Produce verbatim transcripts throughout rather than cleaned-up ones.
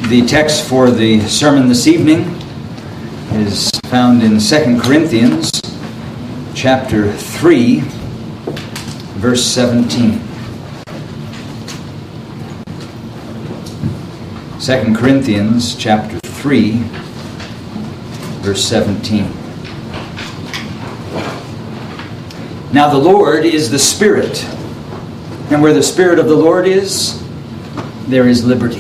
The text for the sermon this evening is found in Second Corinthians chapter three, verse seventeen. Second Corinthians chapter three, verse seventeen. Now the Lord is the Spirit, and where the Spirit of the Lord is, there is liberty.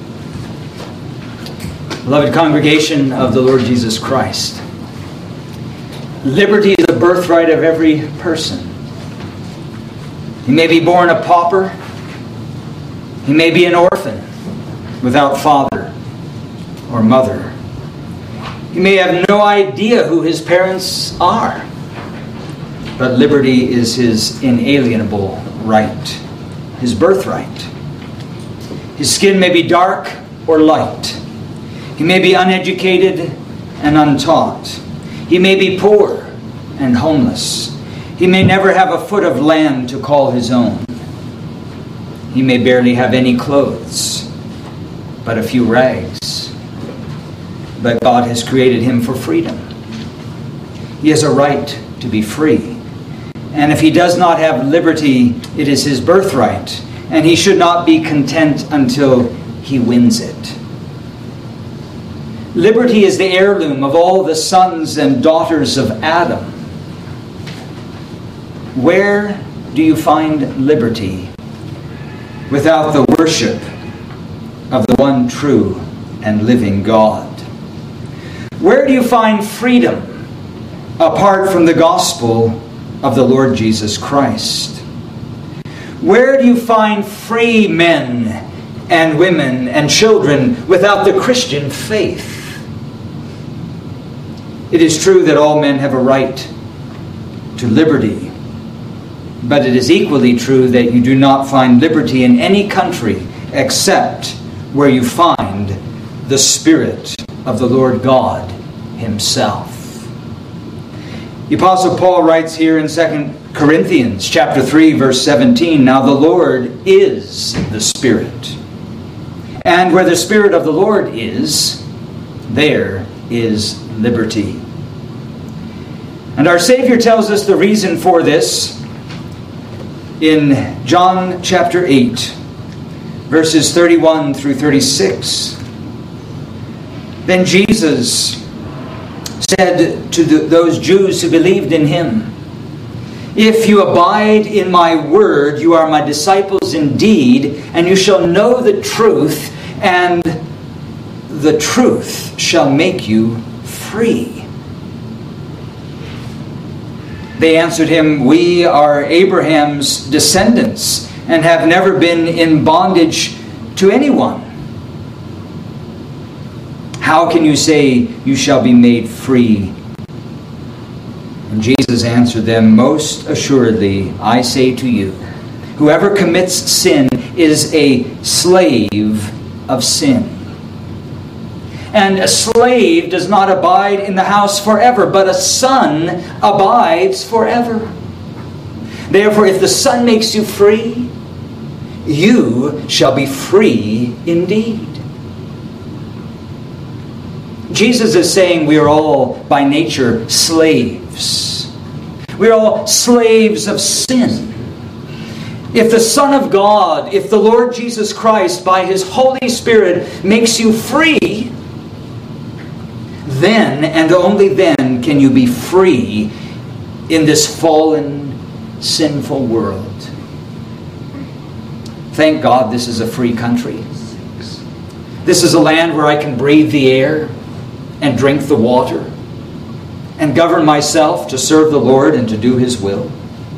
Beloved congregation of the Lord Jesus Christ, liberty is the birthright of every person. He may be born a pauper. He may be an orphan without father or mother. He may have no idea who his parents are. But liberty is his inalienable right, his birthright. His skin may be dark or light. He may be uneducated and untaught. He may be poor and homeless. He may never have a foot of land to call his own. He may barely have any clothes, but a few rags. But God has created him for freedom. He has a right to be free. And if he does not have liberty, it is his birthright. And he should not be content until he wins it. Liberty is the heirloom of all the sons and daughters of Adam. Where do you find liberty without the worship of the one true and living God? Where do you find freedom apart from the gospel of the Lord Jesus Christ? Where do you find free men and women and children without the Christian faith? It is true that all men have a right to liberty, but it is equally true that you do not find liberty in any country except where you find the Spirit of the Lord God Himself. The Apostle Paul writes here in Second Corinthians chapter three, verse seventeen, Now the Lord is the Spirit. And where the Spirit of the Lord is, there is liberty. And our Savior tells us the reason for this in John chapter eight, verses thirty-one through thirty-six. Then Jesus said to the, those Jews who believed in Him, If you abide in my word, you are my disciples indeed, and you shall know the truth, and the truth shall make you free. They answered him, We are Abraham's descendants, and have never been in bondage to anyone. How can you say you shall be made free? And Jesus answered them, Most assuredly, I say to you, whoever commits sin is a slave of sin. And a slave does not abide in the house forever, but a son abides forever. Therefore, if the Son makes you free, you shall be free indeed. Jesus is saying we are all by nature slaves. We are all slaves of sin. If the Son of God, if the Lord Jesus Christ by His Holy Spirit makes you free, then and only then can you be free in this fallen, sinful world. Thank God this is a free country. This is a land where I can breathe the air and drink the water and govern myself to serve the Lord and to do His will.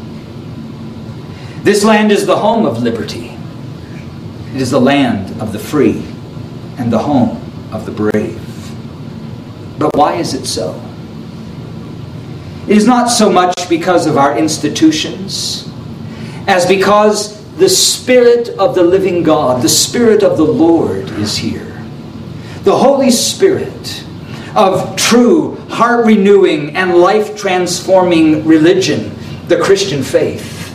This land is the home of liberty. It is the land of the free and the home of the brave. But why is it so? It is not so much because of our institutions as because the Spirit of the living God, the Spirit of the Lord is here. The Holy Spirit of true, heart-renewing, and life-transforming religion, the Christian faith.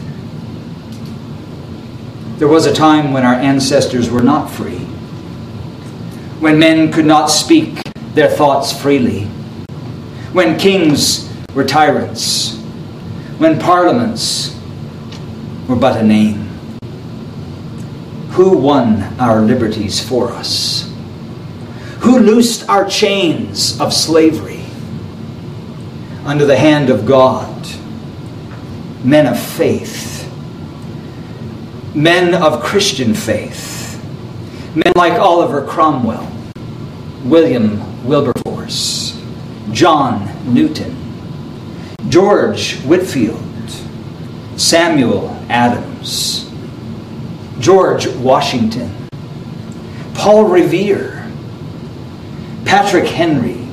There was a time when our ancestors were not free. when men could not speak their thoughts freely, when kings were tyrants, when parliaments were but a name. Who won our liberties for us? Who loosed our chains of slavery? Under the hand of God, men of faith, men of Christian faith, men like Oliver Cromwell, William Wilberforce, John Newton, George Whitefield, Samuel Adams, George Washington, Paul Revere, Patrick Henry,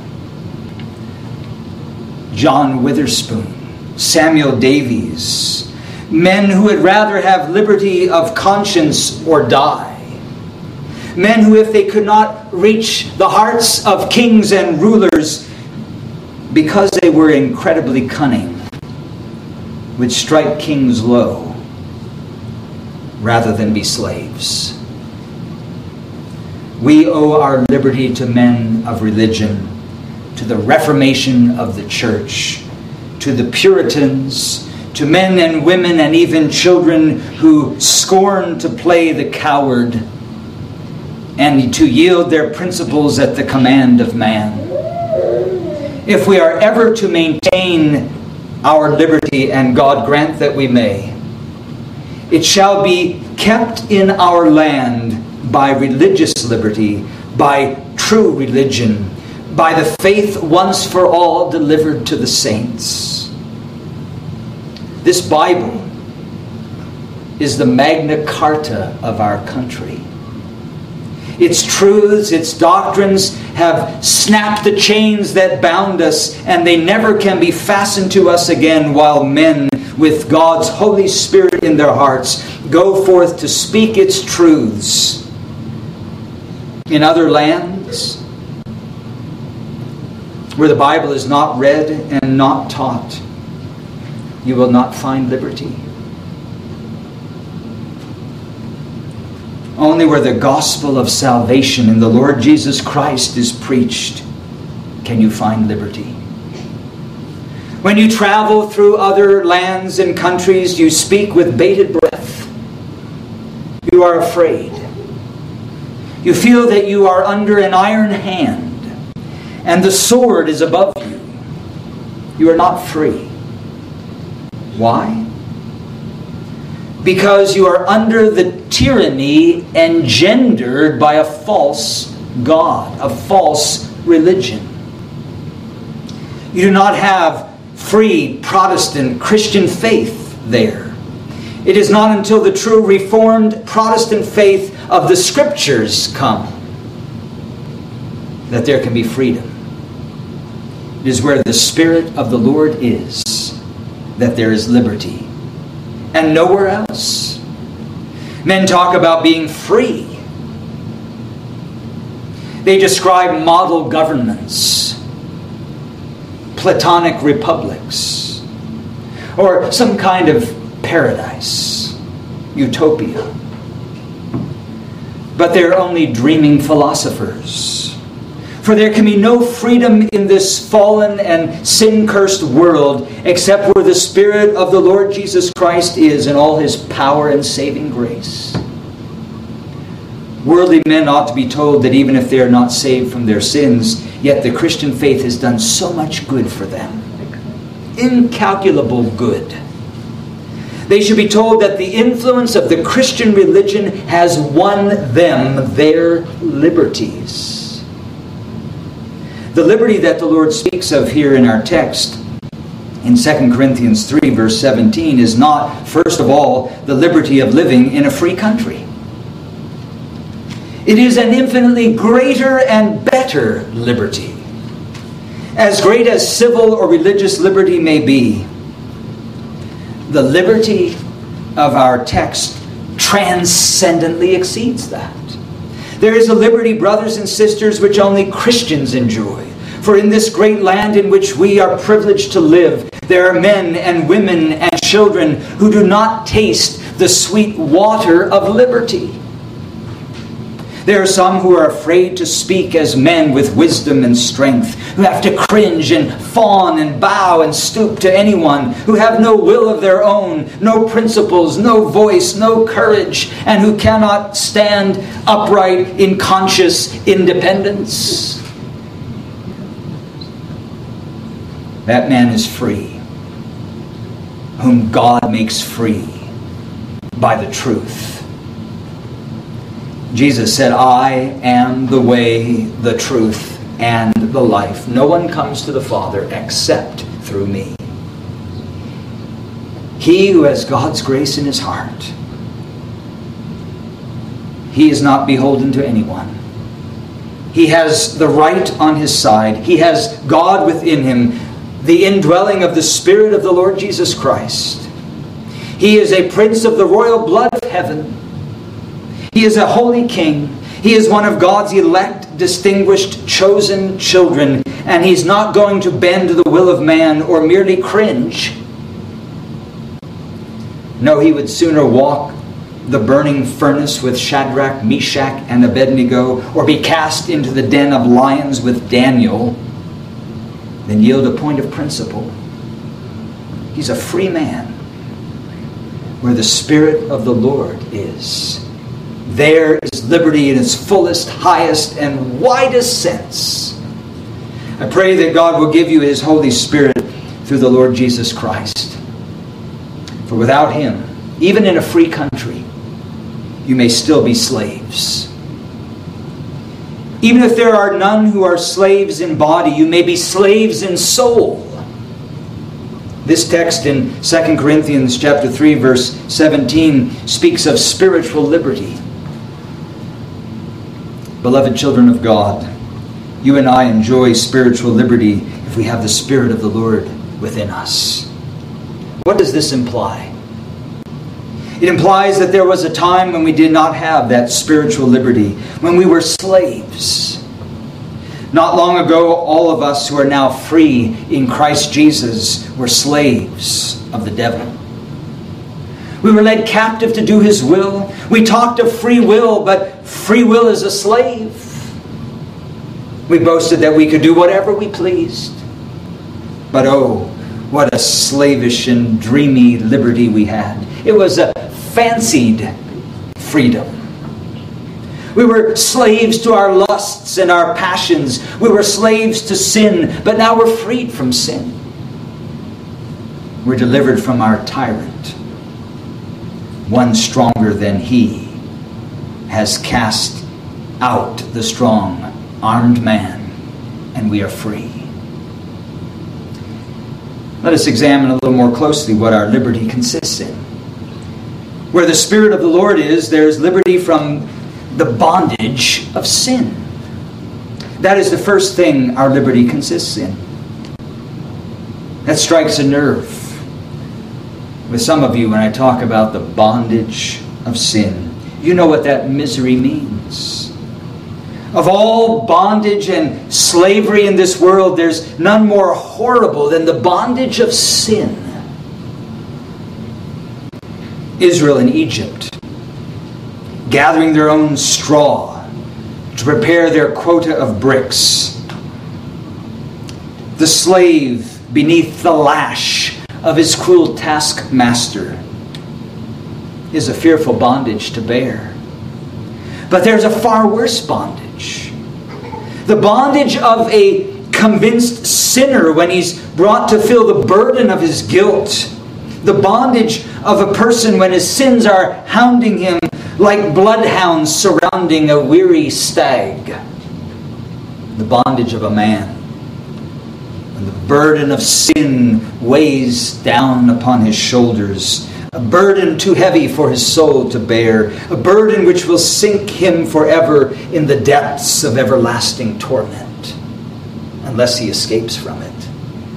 John Witherspoon, Samuel Davies, men who would rather have liberty of conscience or die. Men who, if they could not reach the hearts of kings and rulers because they were incredibly cunning, would strike kings low rather than be slaves. We owe our liberty to men of religion, to the Reformation of the Church, to the Puritans, to men and women and even children who scorn to play the coward and to yield their principles at the command of man. If we are ever to maintain our liberty, and God grant that we may, it shall be kept in our land by religious liberty, by true religion, by the faith once for all delivered to the saints. This Bible is the Magna Carta of our country. Its truths, its doctrines have snapped the chains that bound us, and they never can be fastened to us again while men with God's Holy Spirit in their hearts go forth to speak its truths. In other lands, where the Bible is not read and not taught, you will not find liberty. Only where the gospel of salvation in the Lord Jesus Christ is preached can you find liberty. When you travel through other lands and countries, you speak with bated breath. You are afraid. You feel that you are under an iron hand, and the sword is above you. You are not free. Why? Because you are under the tyranny engendered by a false God, a false religion. You do not have free Protestant Christian faith there. It is not until the true Reformed Protestant faith of the Scriptures come that there can be freedom. It is where the Spirit of the Lord is that there is liberty. And nowhere else. Men talk about being free. They describe model governments, Platonic republics, or some kind of paradise, utopia. But they're only dreaming philosophers. For there can be no freedom in this fallen and sin-cursed world except where the Spirit of the Lord Jesus Christ is in all His power and saving grace. Worldly men ought to be told that even if they are not saved from their sins, yet the Christian faith has done so much good for them. Incalculable good. They should be told that the influence of the Christian religion has won them their liberties. The liberty that the Lord speaks of here in our text in Second Corinthians three verse seventeen is not, first of all, the liberty of living in a free country. It is an infinitely greater and better liberty. As great as civil or religious liberty may be, the liberty of our text transcendently exceeds that. There is a liberty, brothers and sisters, which only Christians enjoy. For in this great land in which we are privileged to live, there are men and women and children who do not taste the sweet water of liberty. There are some who are afraid to speak as men with wisdom and strength, who have to cringe and fawn and bow and stoop to anyone, who have no will of their own, no principles, no voice, no courage, and who cannot stand upright in conscious independence. That man is free, whom God makes free by the truth. Jesus said, I am the way, the truth, and the life. No one comes to the Father except through me. He who has God's grace in his heart, he is not beholden to anyone. He has the right on his side. He has God within him, the indwelling of the Spirit of the Lord Jesus Christ. He is a prince of the royal blood of heaven. He is a holy king. He is one of God's elect, distinguished, chosen children. And he's not going to bend to the will of man or merely cringe. No, he would sooner walk the burning furnace with Shadrach, Meshach, and Abednego, or be cast into the den of lions with Daniel, than yield a point of principle. He's a free man. Where the Spirit of the Lord is, there is liberty in its fullest, highest, and widest sense. I pray that God will give you His Holy Spirit through the Lord Jesus Christ. For without Him, even in a free country, you may still be slaves. Even if there are none who are slaves in body, you may be slaves in soul. This text in Second Corinthians chapter three, verse seventeen, speaks of spiritual liberty. Beloved children of God, you and I enjoy spiritual liberty if we have the Spirit of the Lord within us. What does this imply? It implies that there was a time when we did not have that spiritual liberty, when we were slaves. Not long ago, all of us who are now free in Christ Jesus were slaves of the devil. We were led captive to do his will. We talked of free will, but free will is a slave. We boasted that we could do whatever we pleased. But oh, what a slavish and dreamy liberty we had. It was a fancied freedom. We were slaves to our lusts and our passions. We were slaves to sin, but now we're freed from sin. We're delivered from our tyrant. One stronger than he has cast out the strong, armed man, and we are free. Let us examine a little more closely what our liberty consists in. Where the Spirit of the Lord is, there is liberty from the bondage of sin. That is the first thing our liberty consists in. That strikes a nerve with some of you when I talk about the bondage of sin. You know what that misery means. Of all bondage and slavery in this world, there's none more horrible than the bondage of sin. Israel in Egypt, gathering their own straw to prepare their quota of bricks. The slave beneath the lash of his cruel taskmaster is a fearful bondage to bear. But there's a far worse bondage. The bondage of a convinced sinner when he's brought to feel the burden of his guilt. The bondage of a person when his sins are hounding him like bloodhounds surrounding a weary stag. The bondage of a man when the burden of sin weighs down upon his shoulders. A burden too heavy for his soul to bear. A burden which will sink him forever in the depths of everlasting torment unless he escapes from it.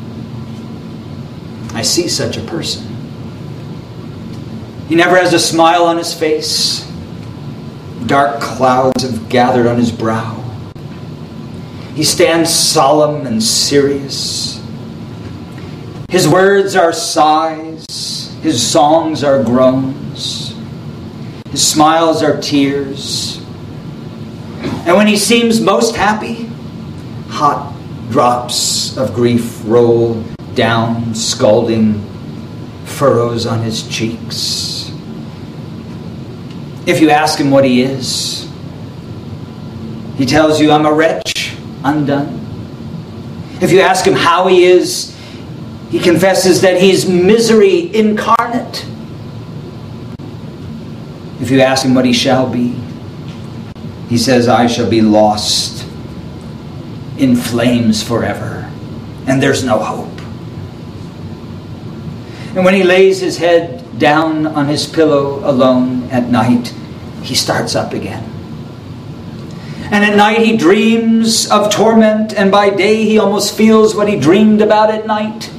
I see such a person. He never has a smile on his face. Dark clouds have gathered on his brow. He stands solemn and serious. His words are sighs. His songs are groans. His smiles are tears. And when he seems most happy, hot drops of grief roll down, scalding furrows on his cheeks. If you ask him what he is, he tells you, I'm a wretch, undone. If you ask him how he is, he confesses that he's misery incarnate. If you ask him what he shall be, he says, I shall be lost in flames forever, and there's no hope. And when he lays his head down on his pillow alone at night, he starts up again. And at night he dreams of torment, and by day he almost feels what he dreamed about at night.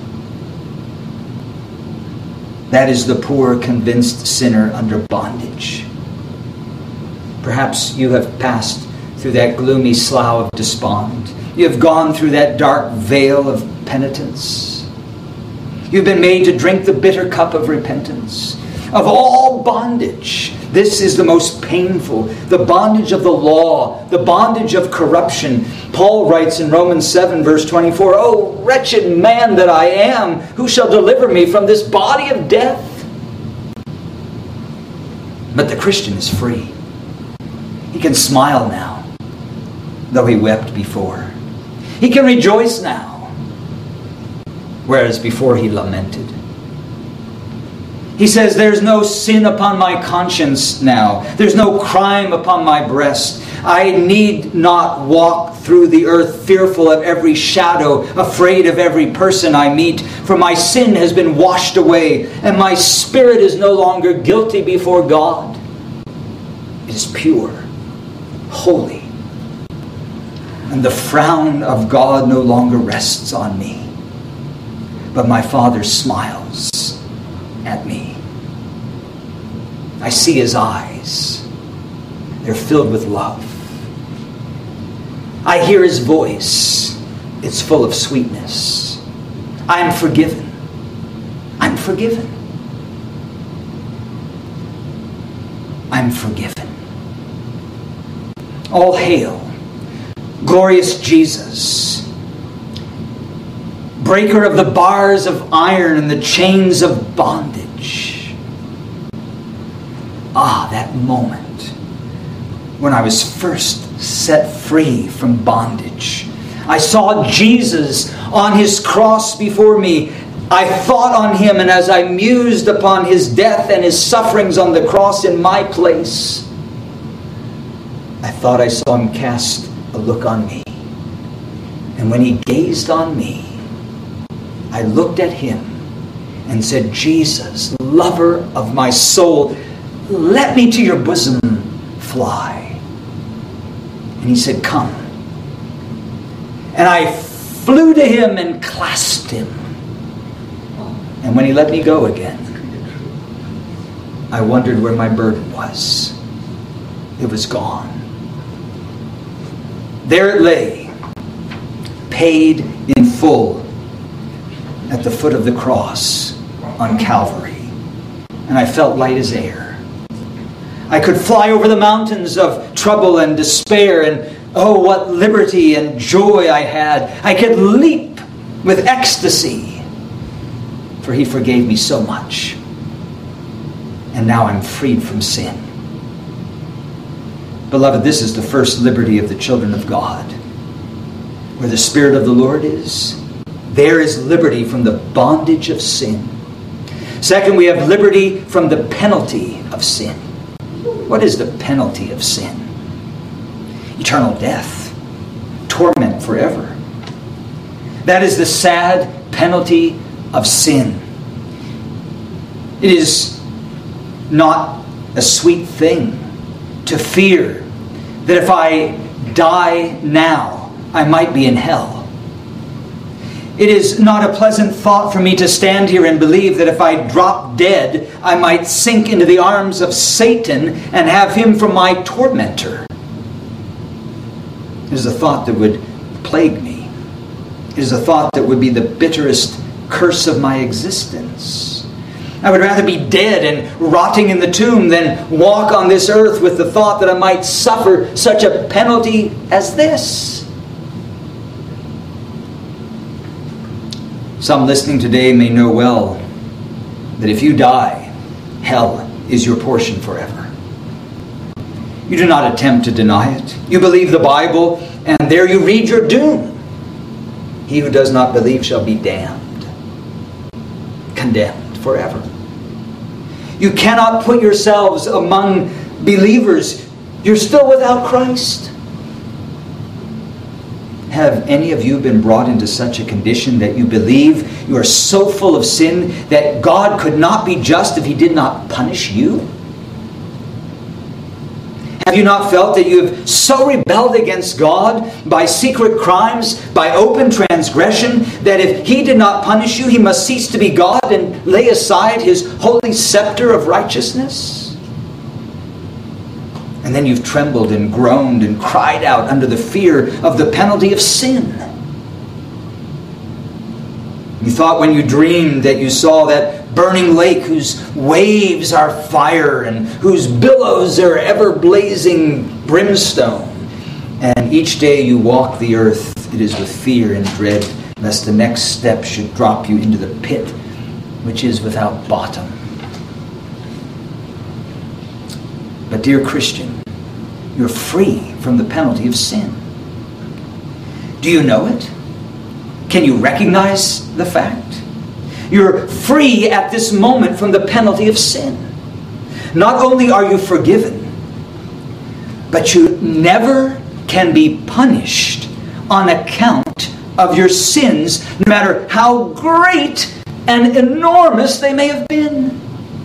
That is the poor, convinced sinner under bondage. Perhaps you have passed through that gloomy slough of despond. You have gone through that dark veil of penitence. You've been made to drink the bitter cup of repentance. Of all bondage, this is the most painful. The bondage of the law, the bondage of corruption. Paul writes in Romans seven, verse twenty-four, Oh, wretched man that I am, who shall deliver me from this body of death? But the Christian is free. He can smile now, though he wept before. He can rejoice now, whereas before he lamented. He says, there's no sin upon my conscience now. There's no crime upon my breast. I need not walk through the earth fearful of every shadow, afraid of every person I meet, for my sin has been washed away, and my spirit is no longer guilty before God. It is pure, holy, and the frown of God no longer rests on me, but my Father smiles at me. I see his eyes. They're filled with love. I hear his voice. It's full of sweetness. I am forgiven. I'm forgiven. I'm forgiven. All hail, glorious Jesus, breaker of the bars of iron and the chains of bondage. Ah, that moment when I was first set free from bondage. I saw Jesus on his cross before me. I thought on him, and as I mused upon his death and his sufferings on the cross in my place, I thought I saw him cast a look on me. And when he gazed on me, I looked at him and said, Jesus, lover of my soul, let me to your bosom fly. And he said, come. And I flew to him and clasped him. And when he let me go again, I wondered where my burden was. It was gone. There it lay, paid in full at the foot of the cross on Calvary. And I felt light as air. I could fly over the mountains of trouble and despair, and oh, what liberty and joy I had. I could leap with ecstasy, for he forgave me so much. And now I'm freed from sin. Beloved, this is the first liberty of the children of God. Where the Spirit of the Lord is, there is liberty from the bondage of sin. Second, we have liberty from the penalty of sin. What is the penalty of sin? Eternal death, torment forever. That is the sad penalty of sin. It is not a sweet thing to fear that if I die now, I might be in hell. It is not a pleasant thought for me to stand here and believe that if I drop dead, I might sink into the arms of Satan and have him for my tormentor. It is a thought that would plague me. It is a thought that would be the bitterest curse of my existence. I would rather be dead and rotting in the tomb than walk on this earth with the thought that I might suffer such a penalty as this. Some listening today may know well that if you die, hell is your portion forever. You do not attempt to deny it. You believe the Bible, and there you read your doom. He who does not believe shall be damned, condemned forever. You cannot put yourselves among believers. You're still without Christ. Have any of you been brought into such a condition that you believe you are so full of sin that God could not be just if He did not punish you? Have you not felt that you have so rebelled against God by secret crimes, by open transgression, that if He did not punish you, He must cease to be God and lay aside His holy scepter of righteousness? And then you've trembled and groaned and cried out under the fear of the penalty of sin. You thought when you dreamed that you saw that burning lake whose waves are fire and whose billows are ever blazing brimstone. And each day you walk the earth, it is with fear and dread, lest the next step should drop you into the pit which is without bottom. But dear Christian, you're free from the penalty of sin. Do you know it? Can you recognize the fact? You're free at this moment from the penalty of sin. Not only are you forgiven, but you never can be punished on account of your sins, no matter how great and enormous they may have been.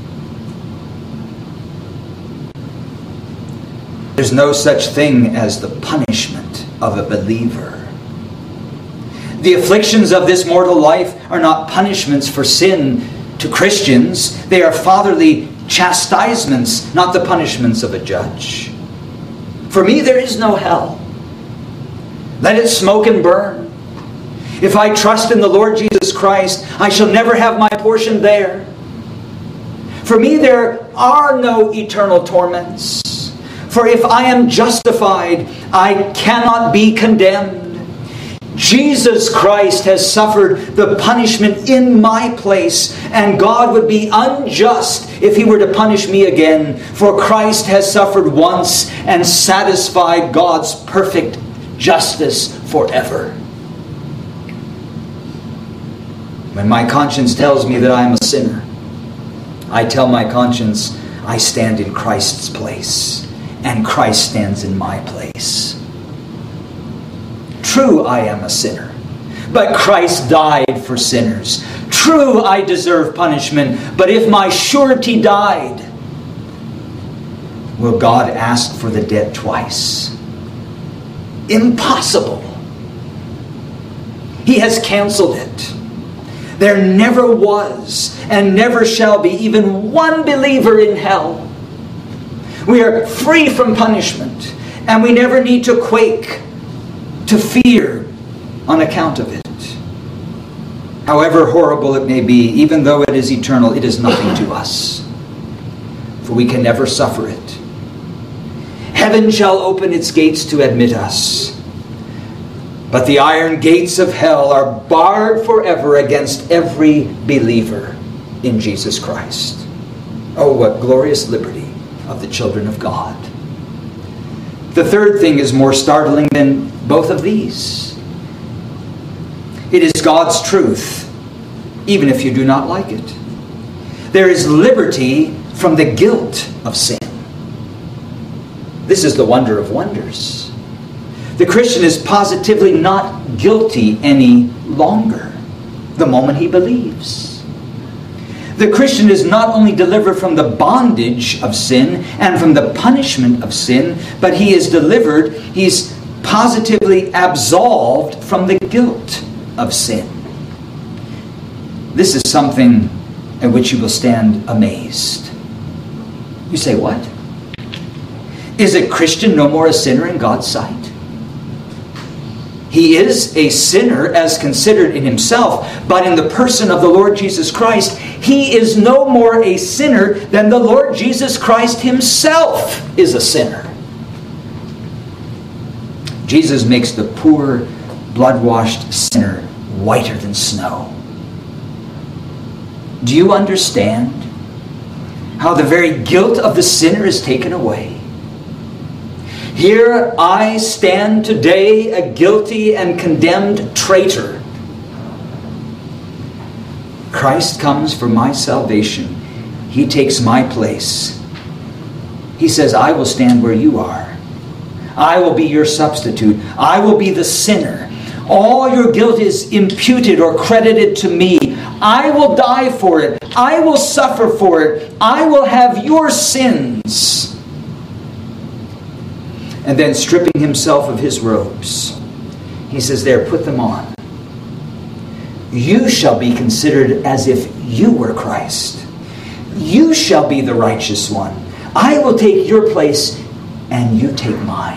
There's no such thing as the punishment of a believer. The afflictions of this mortal life are not punishments for sin to Christians. They are fatherly chastisements, not the punishments of a judge. For me, there is no hell. Let it smoke and burn. If I trust in the Lord Jesus Christ, I shall never have my portion there. For me, there are no eternal torments. For if I am justified, I cannot be condemned. Jesus Christ has suffered the punishment in my place, and God would be unjust if He were to punish me again. For Christ has suffered once and satisfied God's perfect justice forever. When my conscience tells me that I am a sinner, I tell my conscience I stand in Christ's place, and Christ stands in my place. True, I am a sinner, but Christ died for sinners. True, I deserve punishment, but if my surety died, will God ask for the debt twice? Impossible. He has canceled it. There never was and never shall be even one believer in hell. We are free from punishment, and we never need to quake, to fear on account of it. However horrible it may be, even though it is eternal, it is nothing to us, for we can never suffer it. Heaven shall open its gates to admit us, but the iron gates of hell are barred forever against every believer in Jesus Christ. Oh, what glorious liberty of the children of God. The third thing is more startling than both of these. It is God's truth, even if you do not like it. There is liberty from the guilt of sin. This is the wonder of wonders. The Christian is positively not guilty any longer the moment he believes. The Christian is not only delivered from the bondage of sin and from the punishment of sin, but he is delivered, he's positively absolved from the guilt of sin. This is something at which you will stand amazed. You say, what? Is a Christian no more a sinner in God's sight? He is a sinner as considered in himself, but in the person of the Lord Jesus Christ, he is no more a sinner than the Lord Jesus Christ himself is a sinner. Jesus makes the poor, blood-washed sinner whiter than snow. Do you understand how the very guilt of the sinner is taken away? Here I stand today, a guilty and condemned traitor. Christ comes for my salvation. He takes my place. He says, I will stand where you are. I will be your substitute. I will be the sinner. All your guilt is imputed or credited to me. I will die for it. I will suffer for it. I will have your sins. And then stripping himself of his robes, he says, there, put them on. You shall be considered as if you were Christ. You shall be the righteous one. I will take your place and you take mine.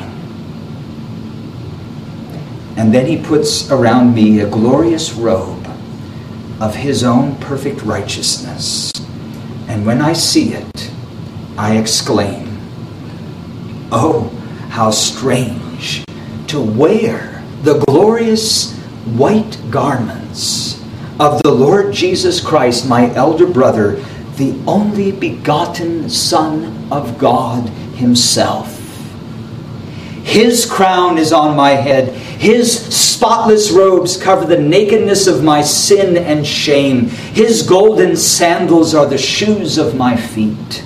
And then he puts around me a glorious robe of his own perfect righteousness. And when I see it, I exclaim, oh, how strange to wear the glorious white garments of the Lord Jesus Christ, my elder brother, the only begotten Son of God himself. His crown is on my head. His spotless robes cover the nakedness of my sin and shame. His golden sandals are the shoes of my feet.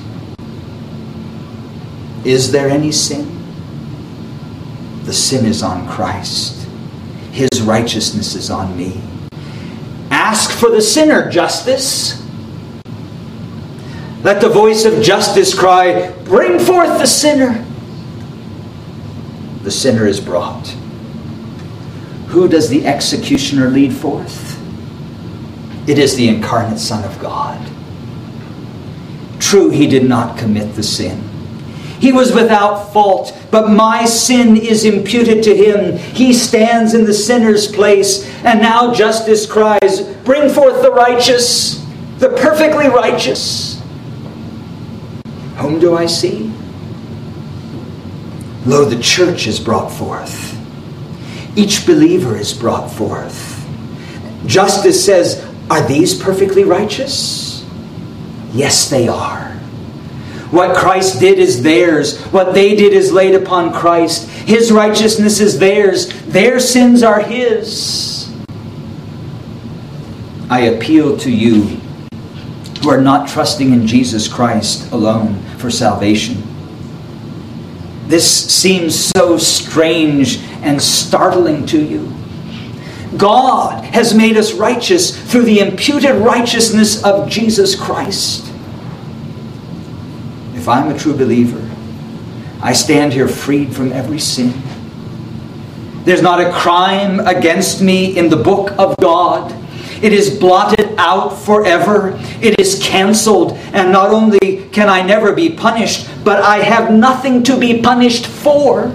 Is there any sin? The sin is on Christ. His righteousness is on me. Ask for the sinner justice. Let the voice of justice cry, bring forth the sinner. The sinner is brought. Who does the executioner lead forth? It is the incarnate Son of God. True, he did not commit the sin. He was without fault, but my sin is imputed to him. He stands in the sinner's place, and now justice cries, bring forth the righteous, the perfectly righteous. Whom do I see? Lo, the church is brought forth. Each believer is brought forth. Justice says, are these perfectly righteous? Yes, they are. What Christ did is theirs. What they did is laid upon Christ. His righteousness is theirs. Their sins are his. I appeal to you who are not trusting in Jesus Christ alone for salvation. This seems so strange and startling to you. God has made us righteous through the imputed righteousness of Jesus Christ. If I'm a true believer, I stand here freed from every sin. There's not a crime against me in the book of God. It is blotted out forever. It is canceled. And not only can I never be punished, but I have nothing to be punished for.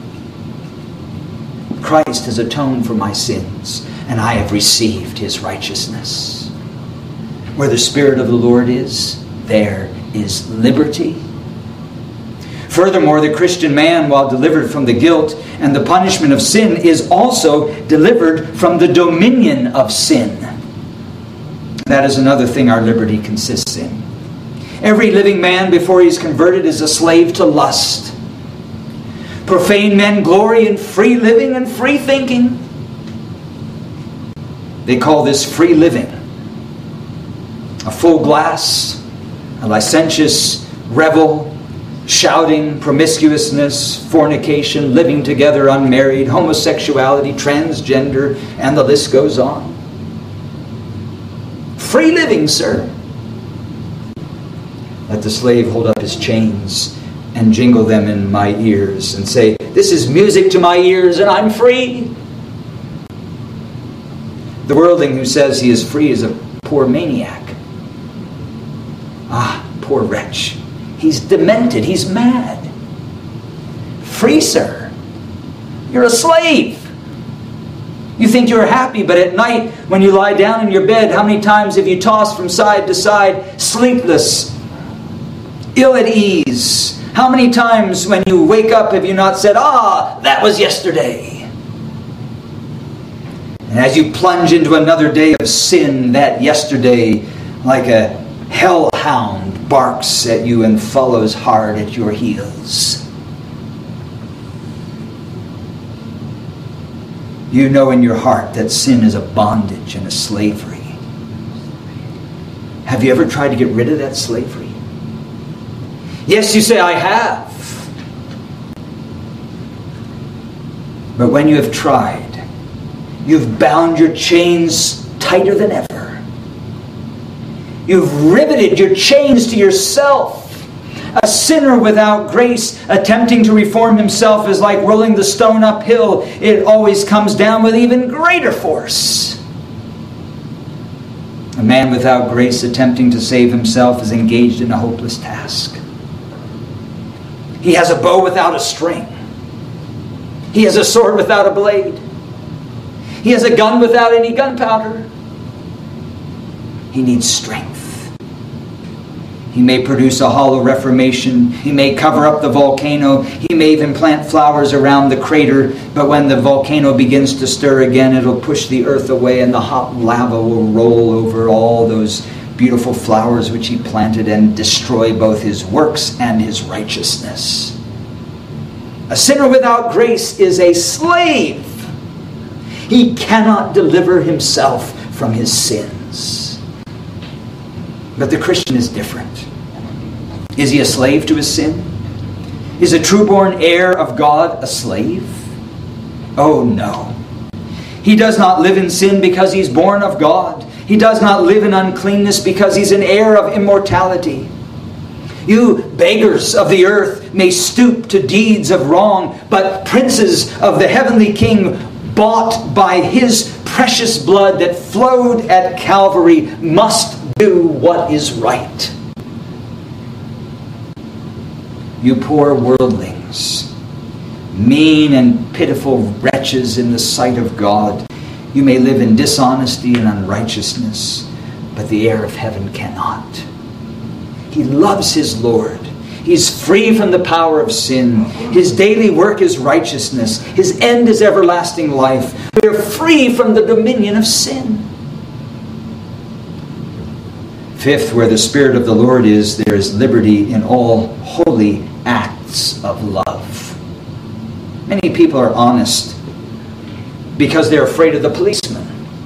Christ has atoned for my sins, and I have received his righteousness. Where the Spirit of the Lord is, there is liberty. Furthermore, the Christian man, while delivered from the guilt and the punishment of sin, is also delivered from the dominion of sin. That is another thing our liberty consists in. Every living man before he is converted is a slave to lust. Profane men glory in free living and free thinking. They call this free living. A full glass, a licentious revel, shouting, promiscuousness, fornication, living together unmarried, homosexuality, transgender, and the list goes on. Free living, sir. Let the slave hold up his chains and jingle them in my ears and say, this is music to my ears and I'm free. The worldling who says he is free is a poor maniac. Ah, poor wretch. He's demented. He's mad. Free, sir. You're a slave. You think you're happy, but at night when you lie down in your bed, how many times have you tossed from side to side, sleepless, ill at ease? How many times when you wake up have you not said, "Ah, that was yesterday"? And as you plunge into another day of sin, that yesterday, like a hellhound, barks at you and follows hard at your heels. You know in your heart that sin is a bondage and a slavery. Have you ever tried to get rid of that slavery? Yes, you say, "I have." But when you have tried, you've bound your chains tighter than ever. You've riveted your chains to yourself. A sinner without grace attempting to reform himself is like rolling the stone uphill. It always comes down with even greater force. A man without grace attempting to save himself is engaged in a hopeless task. He has a bow without a string. He has a sword without a blade. He has a gun without any gunpowder. He needs strength. He may produce a hollow reformation. He may cover up the volcano. He may even plant flowers around the crater. But when the volcano begins to stir again, it'll push the earth away and the hot lava will roll over all those beautiful flowers which he planted and destroy both his works and his righteousness. A sinner without grace is a slave. He cannot deliver himself from his sins. But the Christian is different. Is he a slave to his sin? Is a true-born heir of God a slave? Oh no. He does not live in sin because he's born of God. He does not live in uncleanness because he's an heir of immortality. You beggars of the earth may stoop to deeds of wrong, but princes of the heavenly King, bought by his precious blood that flowed at Calvary, must do what is right. You poor worldlings, mean and pitiful wretches in the sight of God, you may live in dishonesty and unrighteousness, but the heir of heaven cannot. He loves his Lord. He's free from the power of sin. His daily work is righteousness. His end is everlasting life. We are free from the dominion of sin. Fifth, where the Spirit of the Lord is, there is liberty in all holy acts of love. Many people are honest because they're afraid of the policeman.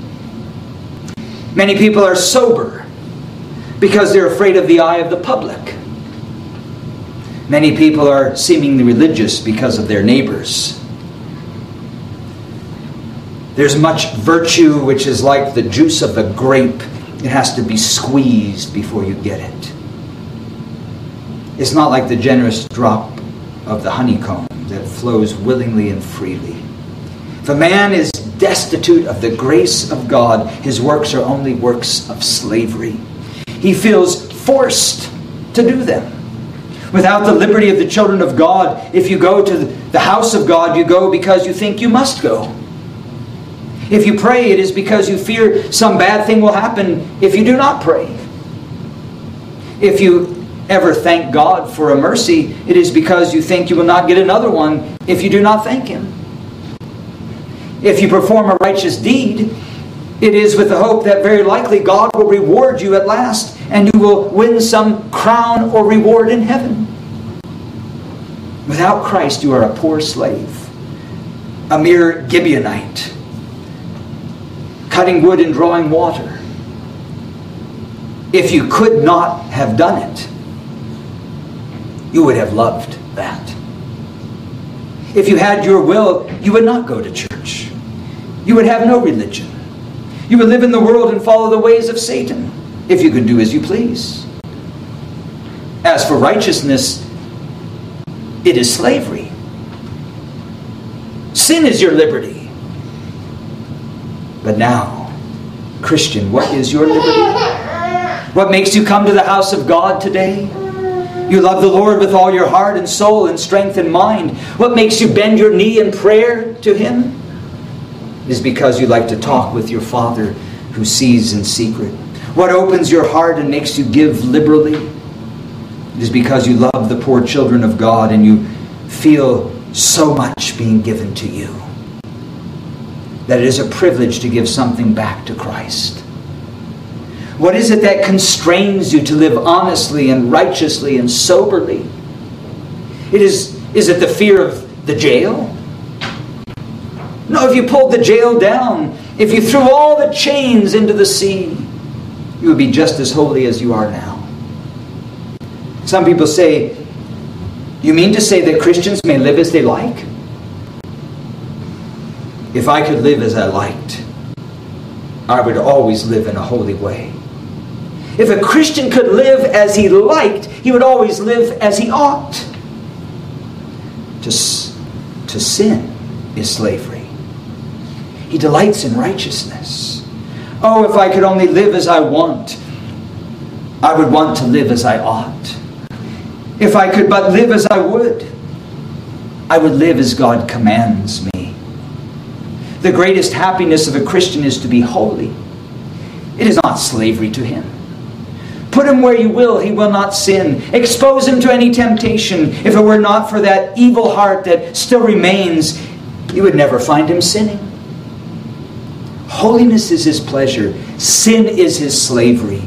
Many people are sober because they're afraid of the eye of the public. Many people are seemingly religious because of their neighbors. There's much virtue which is like the juice of the grape. It has to be squeezed before you get it. It's not like the generous drop of the honeycomb that flows willingly and freely. If a man is destitute of the grace of God, his works are only works of slavery. He feels forced to do them. Without the liberty of the children of God, if you go to the house of God, you go because you think you must go. If you pray, it is because you fear some bad thing will happen if you do not pray. If you ever thank God for a mercy, it is because you think you will not get another one if you do not thank Him. If you perform a righteous deed, it is with the hope that very likely God will reward you at last and you will win some crown or reward in heaven. Without Christ, you are a poor slave, a mere Gibeonite, cutting wood and drawing water. If you could not have done it, you would have loved that. If you had your will, you would not go to church. You would have no religion. You would live in the world and follow the ways of Satan, if you could do as you please. As for righteousness, it is slavery. Sin is your liberty. But now, Christian, what is your liberty? What makes you come to the house of God today? You love the Lord with all your heart and soul and strength and mind. What makes you bend your knee in prayer to Him? It is because you like to talk with your Father who sees in secret. What opens your heart and makes you give liberally? It is because you love the poor children of God and you feel so much being given to you that it is a privilege to give something back to Christ. What is it that constrains you to live honestly and righteously and soberly? It is, is it the fear of the jail? No, if you pulled the jail down, if you threw all the chains into the sea, you would be just as holy as you are now. Some people say, you mean to say that Christians may live as they like? If I could live as I liked, I would always live in a holy way. If a Christian could live as he liked, he would always live as he ought. To, to sin is slavery. He delights in righteousness. Oh, if I could only live as I want, I would want to live as I ought. If I could but live as I would, I would live as God commands me. The greatest happiness of a Christian is to be holy. It is not slavery to him. Put him where you will, he will not sin. Expose him to any temptation. If it were not for that evil heart that still remains, you would never find him sinning. Holiness is his pleasure. Sin is his slavery.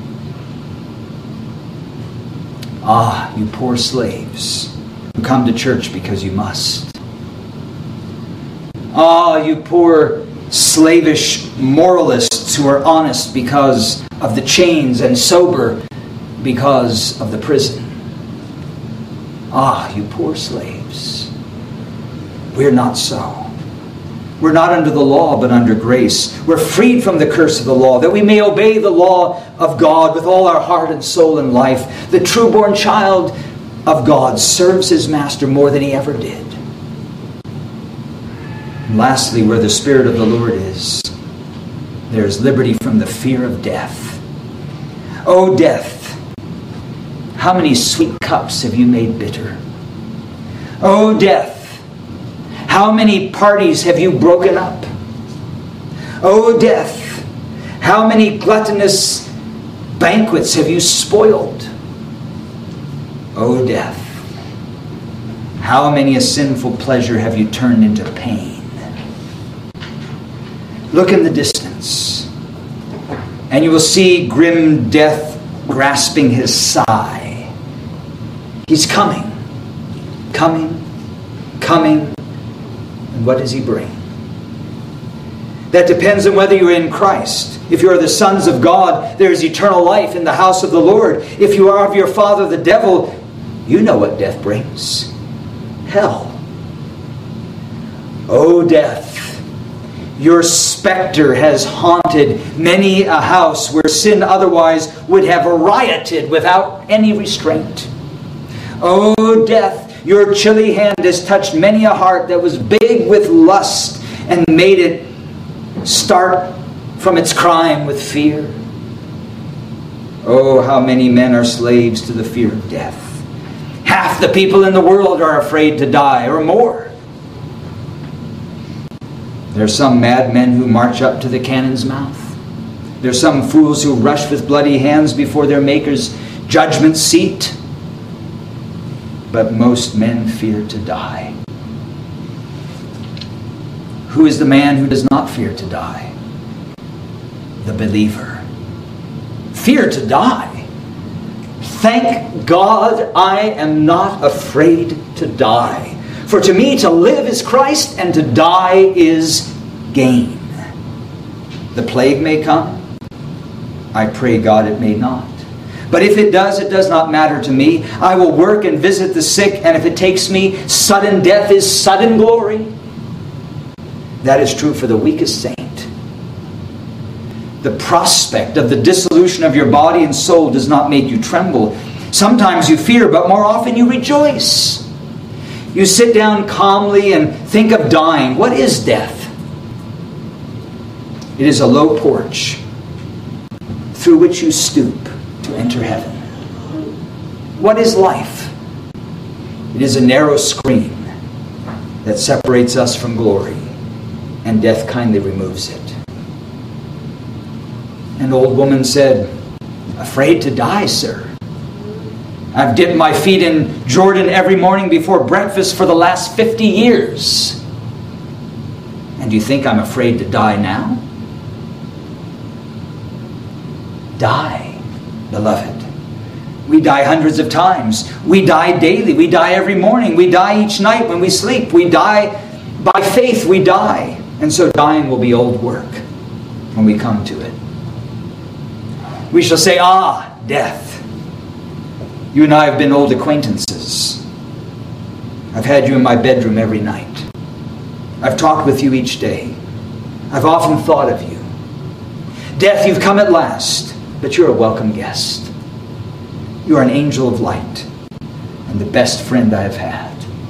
Ah, you poor slaves who come to church because you must. Ah, you poor slavish moralists who are honest because of the chains and sober because of the prison. Ah, you poor slaves. We're not so. We're not under the law, but under grace. We're freed from the curse of the law, that we may obey the law of God with all our heart and soul and life. The true-born child of God serves his master more than he ever did. And lastly, where the Spirit of the Lord is, there is liberty from the fear of death. O death, how many sweet cups have you made bitter? O death, how many parties have you broken up? O death, how many gluttonous banquets have you spoiled? O death, how many a sinful pleasure have you turned into pain? Look in the distance, and you will see grim death grasping his sigh. He's coming, coming, coming. And what does he bring? That depends on whether you're in Christ. If you are the sons of God, there is eternal life in the house of the Lord. If you are of your father, the devil, you know what death brings. Hell. O death, your specter has haunted many a house where sin otherwise would have rioted without any restraint. O death, your chilly hand has touched many a heart that was big with lust and made it start from its crime with fear. Oh, how many men are slaves to the fear of death. Half the people in the world are afraid to die, or more. There are some madmen who march up to the cannon's mouth. There are some fools who rush with bloody hands before their Maker's judgment seat. But most men fear to die. Who is the man who does not fear to die? The believer. Fear to die. Thank God I am not afraid to die. For to me to live is Christ, and to die is gain. The plague may come. I pray God it may not. But if it does, it does not matter to me. I will work and visit the sick, and if it takes me, sudden death is sudden glory. That is true for the weakest saint. The prospect of the dissolution of your body and soul does not make you tremble. Sometimes you fear, but more often you rejoice. You sit down calmly and think of dying. What is death? It is a low porch through which you stoop to enter heaven. What is life? It is a narrow screen that separates us from glory and death kindly removes it. An old woman said, "Afraid to die, sir. I've dipped my feet in Jordan every morning before breakfast for the last fifty years. And you think I'm afraid to die now?" Die, beloved. We die hundreds of times. We die daily. We die every morning. We die each night when we sleep. We die by faith. We die. And so dying will be old work when we come to it. We shall say, "Ah, death. You and I have been old acquaintances. I've had you in my bedroom every night. I've talked with you each day. I've often thought of you. Death, you've come at last, but you're a welcome guest. You are an angel of light and the best friend I have had.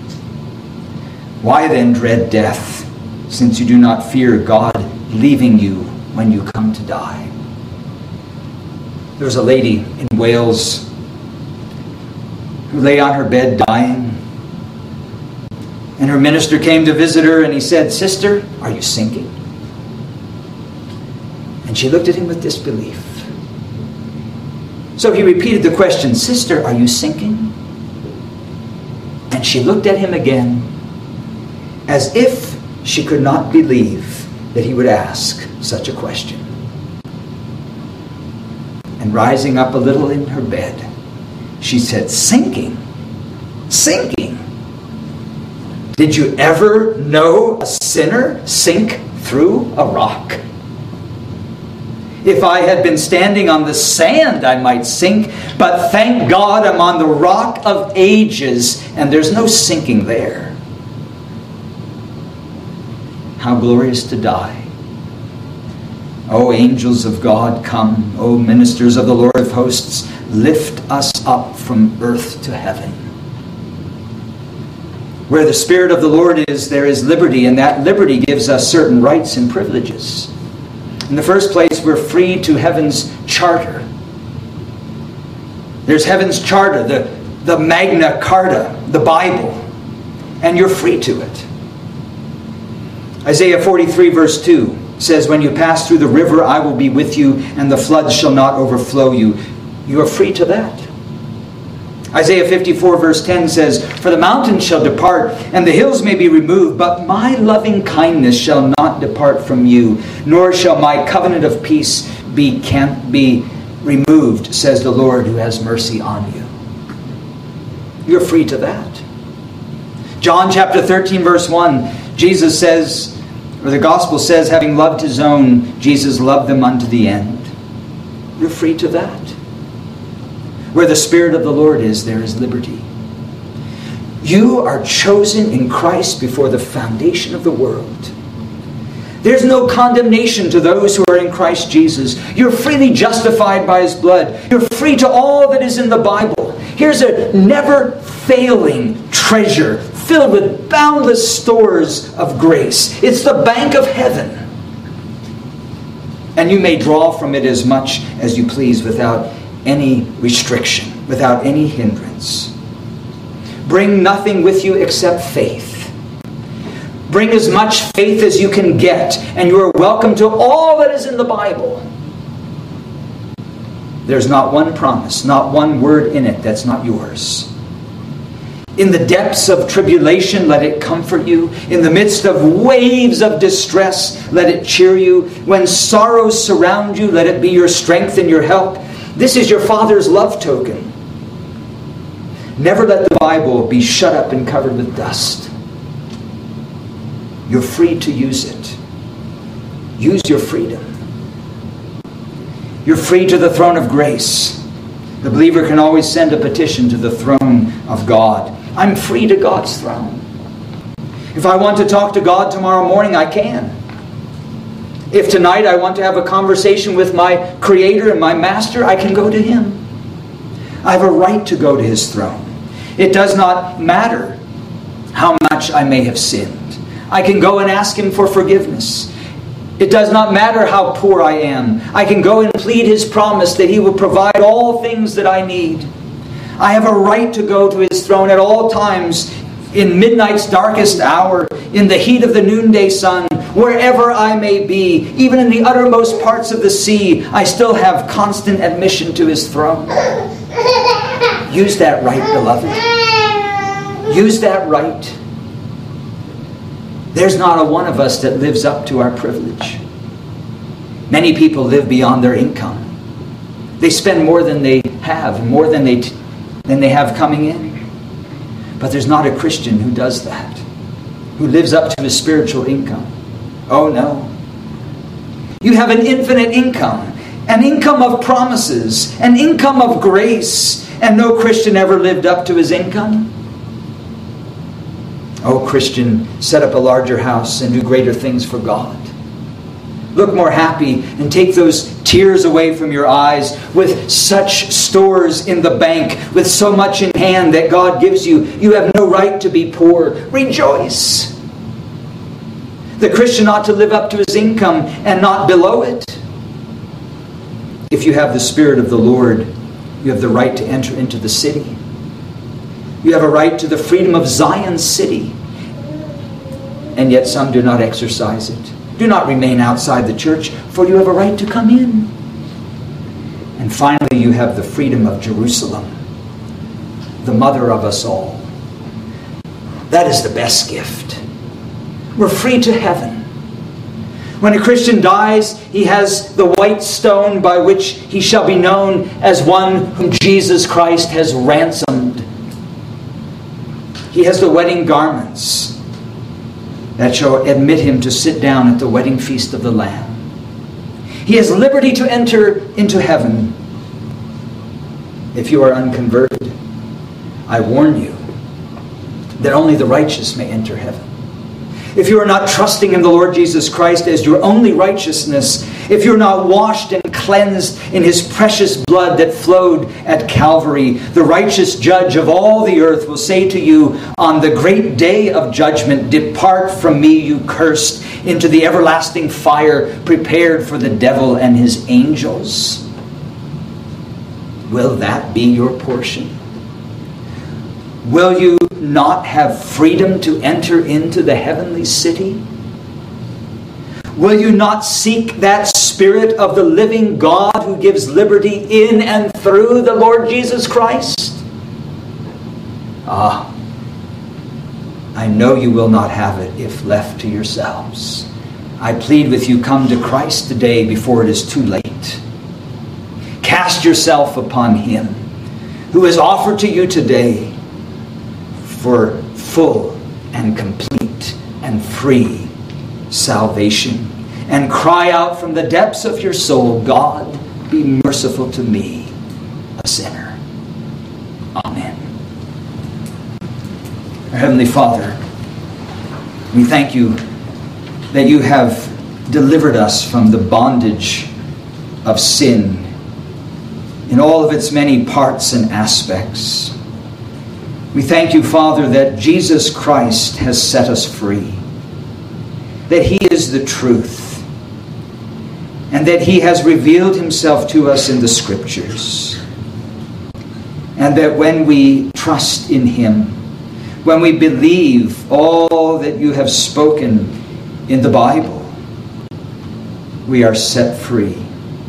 Why then dread death, since you do not fear God leaving you when you come to die?" There was a lady in Wales who lay on her bed dying. And her minister came to visit her and he said, "Sister, are you sinking?" And she looked at him with disbelief. So he repeated the question, "Sister, are you sinking?" And she looked at him again as if she could not believe that he would ask such a question. And rising up a little in her bed, she said, "Sinking? Sinking? Did you ever know a sinner sink through a rock? If I had been standing on the sand, I might sink, but thank God I'm on the rock of ages, and there's no sinking there. How glorious to die. O angels of God, come. O ministers of the Lord of hosts, lift us up from earth to heaven. Where the Spirit of the Lord is, there is liberty, and that liberty gives us certain rights and privileges. In the first place, we're free to heaven's charter. There's heaven's charter, the, the Magna Carta, the Bible, and you're free to it. Isaiah forty-three verse two says, "When you pass through the river, I will be with you, and the floods shall not overflow you." You are free to that. Isaiah fifty-four verse ten says, "For the mountains shall depart, and the hills may be removed, but my loving kindness shall not depart from you, nor shall my covenant of peace be, can't be removed, says the Lord who has mercy on you." You're free to that. John chapter thirteen verse one, Jesus says, or the gospel says, having loved his own, Jesus loved them unto the end. You're free to that. Where the Spirit of the Lord is, there is liberty. You are chosen in Christ before the foundation of the world. There's no condemnation to those who are in Christ Jesus. You're freely justified by his blood. You're free to all that is in the Bible. Here's a never-failing treasure filled with boundless stores of grace. It's the bank of heaven. And you may draw from it as much as you please without any restriction, without any hindrance. Bring nothing with you except faith. Bring as much faith as you can get, and you are welcome to all that is in the Bible. There's not one promise, not one word in it that's not yours. In the depths of tribulation, let it comfort you. In the midst of waves of distress, let it cheer you. When sorrows surround you, let it be your strength and your help. This is your Father's love token. Never let the Bible be shut up and covered with dust. You're free to use it. Use your freedom. You're free to the throne of grace. The believer can always send a petition to the throne of God. I'm free to God's throne. If I want to talk to God tomorrow morning, I can. If tonight I want to have a conversation with my Creator and my Master, I can go to him. I have a right to go to his throne. It does not matter how much I may have sinned. I can go and ask him for forgiveness. It does not matter how poor I am. I can go and plead his promise that he will provide all things that I need. I have a right to go to his throne at all times, in midnight's darkest hour, in the heat of the noonday sun, Wherever I may be, even in the uttermost parts of the sea, I still have constant admission to His throne. Use that right, beloved. Use that right. There's not a one of us that lives up to our privilege. Many people live beyond their income. They spend more than they have, more than they, t- than they have coming in. But there's not a Christian who does that, who lives up to his spiritual income. Oh no. You have an infinite income, an income of promises, an income of grace, and no Christian ever lived up to his income. Oh Christian, set up a larger house and do greater things for God. Look more happy and take those tears away from your eyes with such stores in the bank, with so much in hand that God gives you. You have no right to be poor. Rejoice. The Christian ought to live up to his income and not below it. If you have the Spirit of the Lord, you have the right to enter into the city. You have a right to the freedom of Zion's city. And yet some do not exercise it. Do not remain outside the church, for you have a right to come in. And finally, you have the freedom of Jerusalem, the mother of us all. That is the best gift. We're free to heaven. When a Christian dies, he has the white stone by which he shall be known as one whom Jesus Christ has ransomed. He has the wedding garments that shall admit him to sit down at the wedding feast of the Lamb. He has liberty to enter into heaven. If you are unconverted, I warn you that only the righteous may enter heaven. If you are not trusting in the Lord Jesus Christ as your only righteousness, if you're not washed and cleansed in His precious blood that flowed at Calvary, the righteous judge of all the earth will say to you on the great day of judgment, "Depart from me, you cursed, into the everlasting fire prepared for the devil and his angels." Will that be your portion? Will you not have freedom to enter into the heavenly city? Will you not seek that Spirit of the living God who gives liberty in and through the Lord Jesus Christ? Ah, I know you will not have it if left to yourselves. I plead with you, come to Christ today before it is too late. Cast yourself upon Him who is offered to you today for full and complete and free salvation. And cry out from the depths of your soul, "God, be merciful to me, a sinner." Amen. Our Heavenly Father, we thank you that you have delivered us from the bondage of sin in all of its many parts and aspects. We thank you, Father, that Jesus Christ has set us free, that He is the truth, and that He has revealed Himself to us in the Scriptures. And that when we trust in Him, when we believe all that you have spoken in the Bible, we are set free.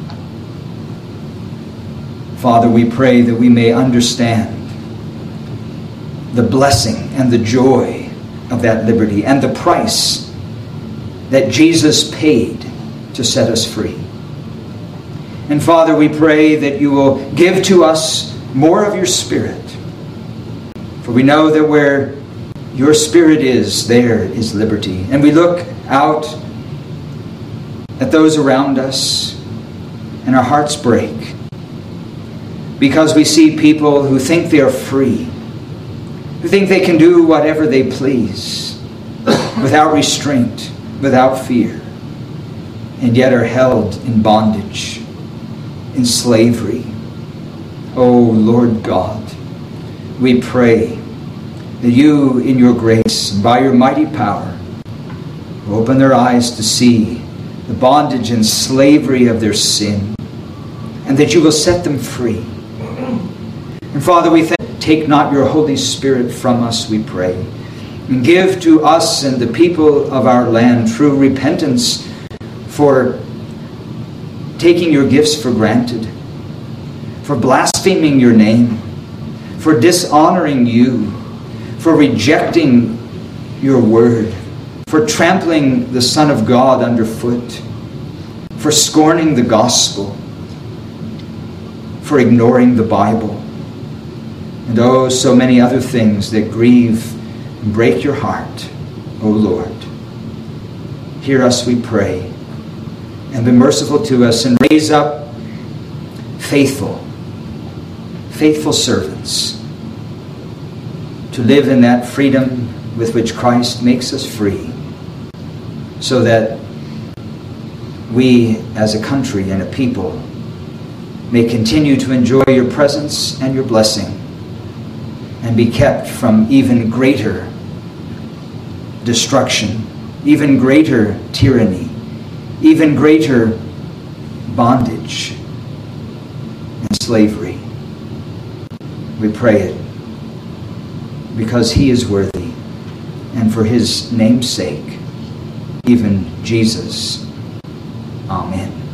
Father, we pray that we may understand the blessing and the joy of that liberty and the price that Jesus paid to set us free. And Father, we pray that you will give to us more of your Spirit. For we know that where your Spirit is, there is liberty. And we look out at those around us and our hearts break because we see people who think they are free, who think they can do whatever they please, without restraint, without fear, and yet are held in bondage, in slavery. Oh Lord God, we pray that you, in your grace, and by your mighty power, will open their eyes to see the bondage and slavery of their sin, and that you will set them free. And Father, we thank, take not your Holy Spirit from us, we pray. And give to us and the people of our land true repentance for taking your gifts for granted, for blaspheming your name, for dishonoring you, for rejecting your word, for trampling the Son of God underfoot, for scorning the gospel, for ignoring the Bible, and oh, so many other things that grieve and break your heart, O Lord. Hear us, we pray, and be merciful to us, and raise up faithful, faithful servants to live in that freedom with which Christ makes us free, so that we as a country and a people may continue to enjoy your presence and your blessing, and be kept from even greater destruction, even greater tyranny, even greater bondage and slavery. We pray it because he is worthy, and for his name's sake, even Jesus. Amen.